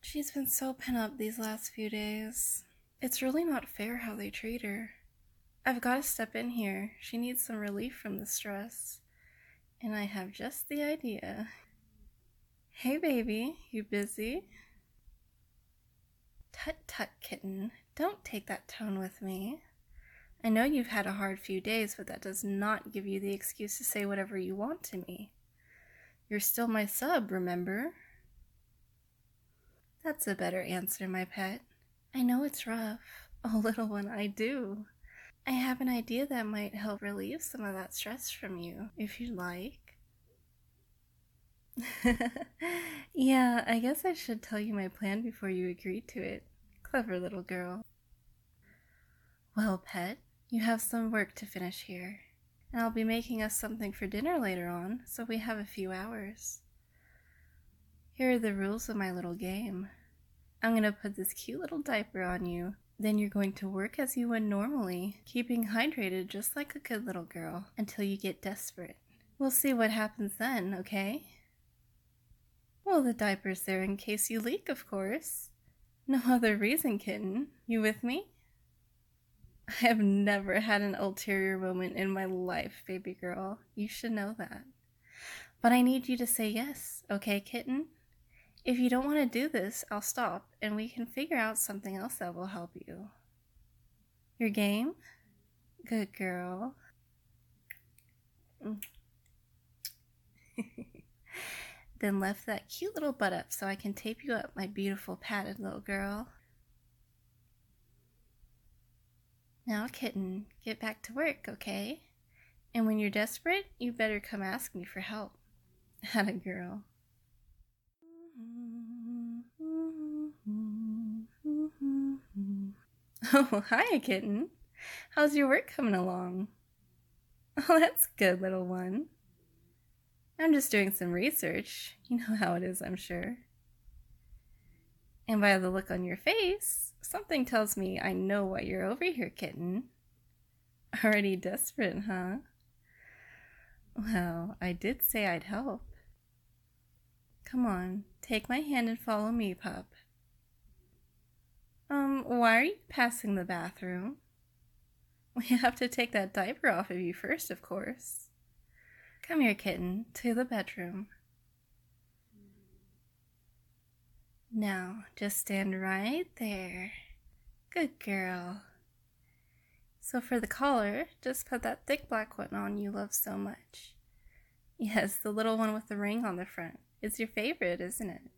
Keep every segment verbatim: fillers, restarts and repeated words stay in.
She's been so pent up these last few days. It's really not fair how they treat her. I've got to step in here. She needs some relief from the stress. And I have just the idea. Hey baby, you busy? Tut tut, kitten. Don't take that tone with me. I know you've had a hard few days, but that does not give you the excuse to say whatever you want to me. You're still my sub, remember? That's a better answer, my pet. I know it's rough. Oh, little one, I do. I have an idea that might help relieve some of that stress from you, if you'd like. Yeah, I guess I should tell you my plan before you agree to it. Clever little girl. Well, pet, you have some work to finish here, and I'll be making us something for dinner later on, so we have a few hours. Here are the rules of my little game. I'm going to put this cute little diaper on you. Then you're going to work as you would normally, keeping hydrated just like a good little girl, until you get desperate. We'll see what happens then, okay? Well, the diaper's there in case you leak, of course. No other reason, kitten. You with me? I have never had an ulterior moment in my life, baby girl. You should know that. But I need you to say yes, okay, kitten? If you don't want to do this, I'll stop, and we can figure out something else that will help you. Your game? Good girl. Then lift that cute little butt up so I can tape you up, my beautiful padded little girl. Now, kitten, get back to work, okay? And when you're desperate, you better come ask me for help. Atta girl. Oh, hi, kitten. How's your work coming along? Oh, that's good, little one. I'm just doing some research. You know how it is, I'm sure. And by the look on your face, something tells me I know why you're over here, kitten. Already desperate, huh? Well, I did say I'd help. Come on, take my hand and follow me, pup. Um, why are you passing the bathroom? We have to take that diaper off of you first, of course. Come here, kitten, to the bedroom. Now, just stand right there. Good girl. So for the collar, just put that thick black one on you love so much. Yes, the little one with the ring on the front. It's your favorite, isn't it?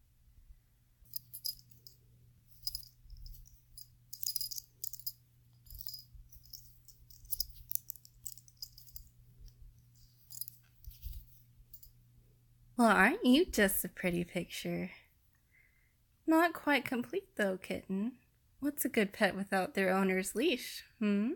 Well, aren't you just a pretty picture? Not quite complete though, kitten. What's a good pet without their owner's leash, hmm?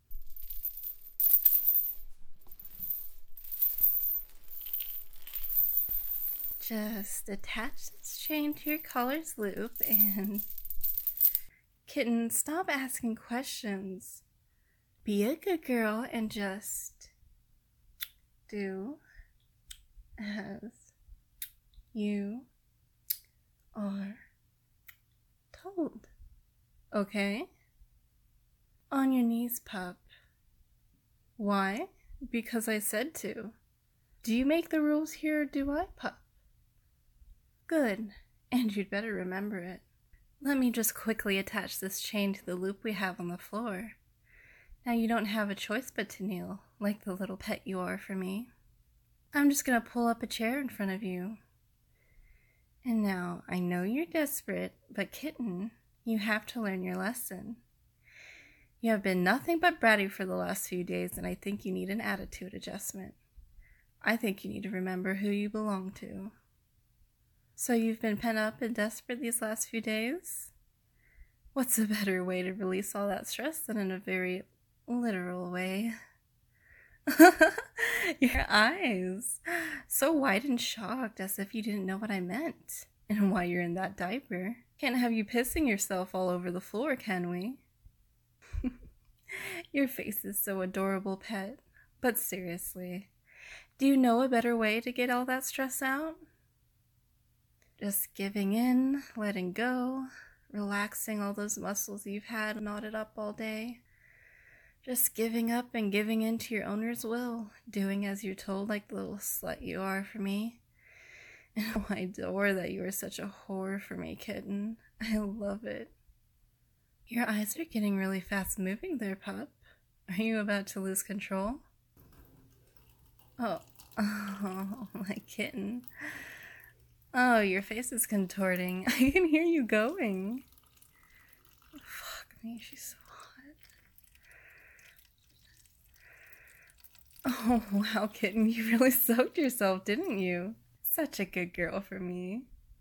Just attach this chain to your collar's loop and... Kitten, stop asking questions. Be a good girl and just do as you are told. Okay? On your knees, pup. Why? Because I said to. Do you make the rules here or do I, pup? Good, and you'd better remember it. Let me just quickly attach this chain to the loop we have on the floor. Now you don't have a choice but to kneel, like the little pet you are for me. I'm just gonna pull up a chair in front of you. And now, I know you're desperate, but kitten, you have to learn your lesson. You have been nothing but bratty for the last few days, and I think you need an attitude adjustment. I think you need to remember who you belong to. So you've been pent up and desperate these last few days? What's a better way to release all that stress than in a very literal way? Your eyes, so wide and shocked as if you didn't know what I meant and why you're in that diaper. Can't have you pissing yourself all over the floor, can we? Your face is so adorable, pet. But seriously, do you know a better way to get all that stress out? Just giving in, letting go, relaxing all those muscles you've had knotted up all day. Just giving up and giving in to your owner's will, doing as you're told like the little slut you are for me. And oh, I adore that you are such a whore for me, kitten. I love it. Your eyes are getting really fast moving there, pup. Are you about to lose control? Oh, oh, my kitten. Oh, your face is contorting. I can hear you going. Fuck me, she's so hot. Oh, wow, kitten, you really soaked yourself, didn't you? Such a good girl for me.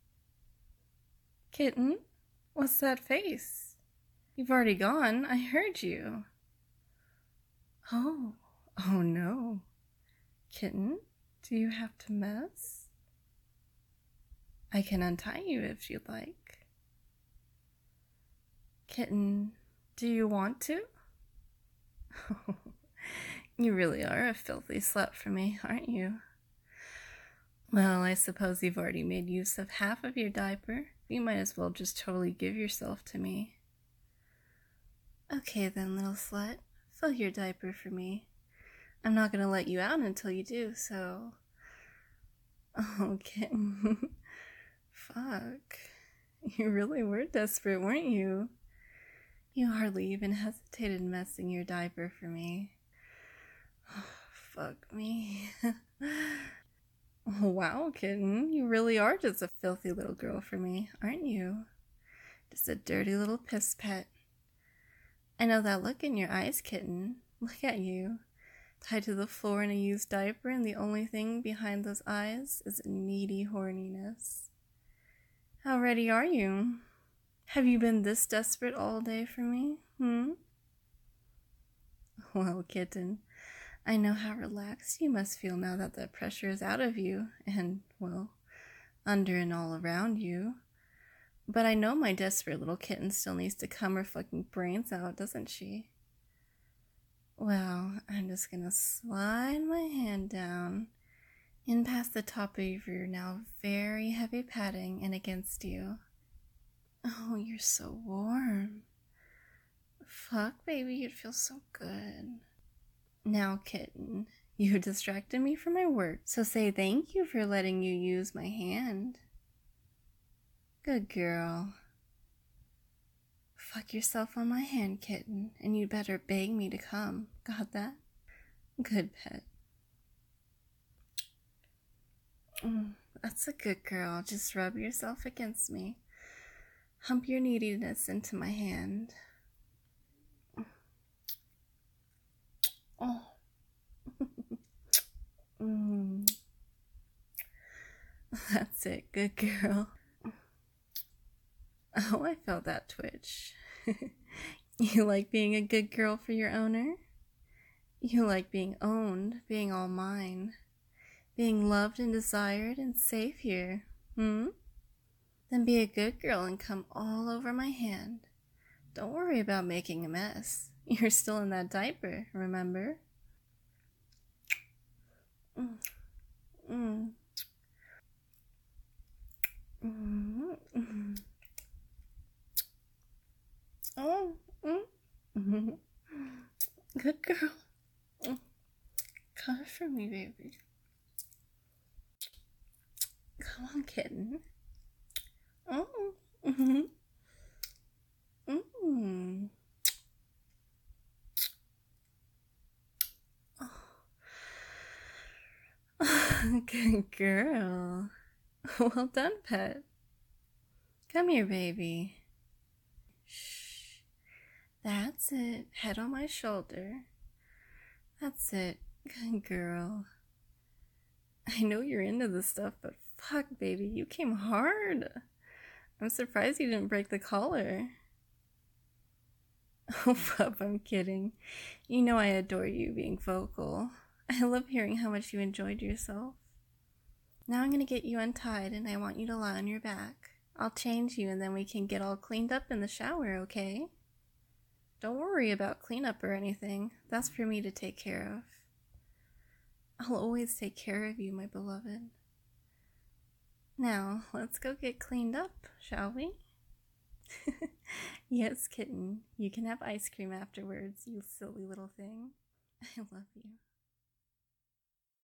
Kitten, what's that face? You've already gone. I heard you. Oh, oh no. Kitten, do you have to mess? I can untie you if you'd like. Kitten, do you want to? You really are a filthy slut for me, aren't you? Well, I suppose you've already made use of half of your diaper. You might as well just totally give yourself to me. Okay then, little slut. Fill your diaper for me. I'm not gonna let you out until you do, so... Oh, kitten. Fuck. You really were desperate, weren't you? You hardly even hesitated messing your diaper for me. Oh, fuck me. Oh, wow, kitten. You really are just a filthy little girl for me, aren't you? Just a dirty little piss pet. I know that look in your eyes, kitten. Look at you. Tied to the floor in a used diaper, and the only thing behind those eyes is needy horniness. How ready are you? Have you been this desperate all day for me, hmm? Well, kitten, I know how relaxed you must feel now that the pressure is out of you, and, well, under and all around you. But I know my desperate little kitten still needs to come her fucking brains out, doesn't she? Well, I'm just gonna slide my hand down in past the top of your now very heavy padding and against you. Oh, you're so warm. Fuck, baby, you'd feel so good. Now, kitten, you distracted me from my work, so say thank you for letting you use my hand. Good girl. Fuck yourself on my hand, kitten, and you'd better beg me to come. Got that? Good pet. Mm, that's a good girl. Just rub yourself against me. Hump your neediness into my hand. Oh. Mm. That's it. Good girl. Oh, I felt that twitch. You like being a good girl for your owner? You like being owned, being all mine, being loved and desired and safe here, hmm? Then be a good girl and come all over my hand. Don't worry about making a mess. You're still in that diaper, remember? Mm. Mm. Mm. Mm. Oh, mm. Mm-hmm. Good girl. Mm. Come for me, baby. Come on, kitten. Oh. Mm-hmm. Mm. Oh. Good girl. Well done, pet. Come here, baby. Shh. That's it. Head on my shoulder. That's it. Good girl. I know you're into this stuff, but fuck, baby, you came hard. I'm surprised you didn't break the collar. Oh, pup, I'm kidding. You know I adore you being vocal. I love hearing how much you enjoyed yourself. Now I'm gonna get you untied, and I want you to lie on your back. I'll change you, and then we can get all cleaned up in the shower, okay? Don't worry about cleanup or anything. That's for me to take care of. I'll always take care of you, my beloved. Now, let's go get cleaned up, shall we? Yes, kitten, you can have ice cream afterwards, you silly little thing. I love you.